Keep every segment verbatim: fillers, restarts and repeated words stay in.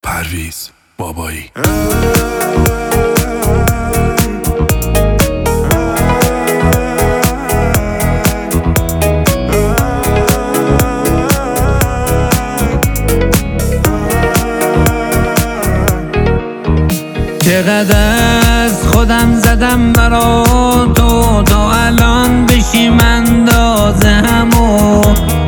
پرویز بابایی. چقدر از خودم زدم برا تو تا الان بشیم اندازه همو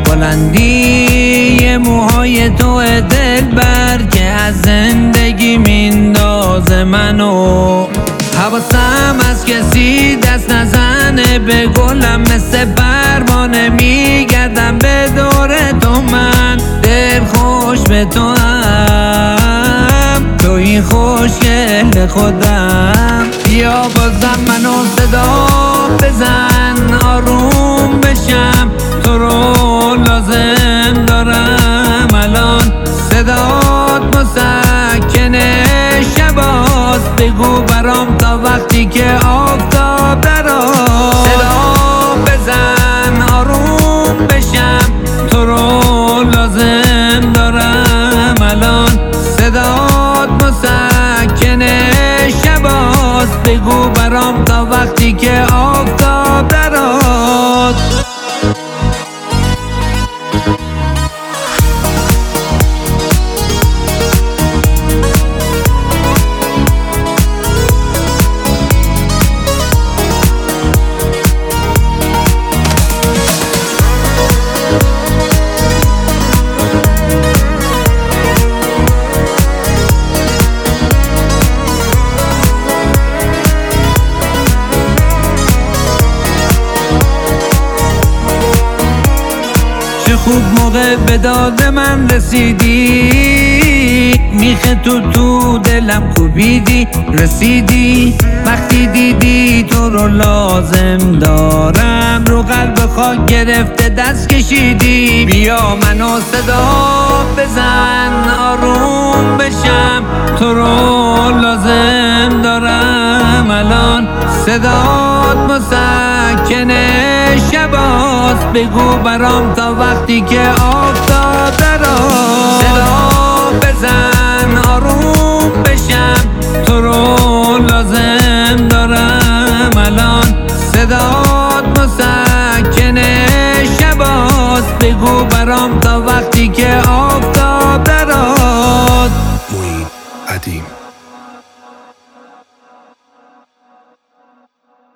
بلندی موهای تو دلبر که از زندگی میندازه منو. حواسم از کسی دست نزنه به گلم، مثل پروانه میگردم به دور تو، من دل خوش به تو هم، توی خوشگل خودم. بیا بازم منو صدا بزن آروم بشم، تو رو لازم دارم الان. صدات مسکنه شباست، بگو برام تا وقتی که آفتاب دراد. صدا بزن آروم بشم، تو رو لازم دارم الان. صدات مسکنه شباست، بگو برام تا وقتی که آفتاب دراد. خوب موقع به داد من رسیدی، میخه تو تو دلم کوبیدی رسیدی. وقتی دیدی تو رو لازم دارم، رو قلب خاک گرفته دست کشیدی. بیا منو صدا بزن آروم بشم، تو رو لازم دارم الان. صدات مسکنه شباست، بگو برام تا وقتی که آفتاب دراد. صدا بزن آروم بشم، تو رو لازم دارم الان. صدات مسکنه شباست، بگو برام تا وقتی که آفتاب دراد. معین قدیم.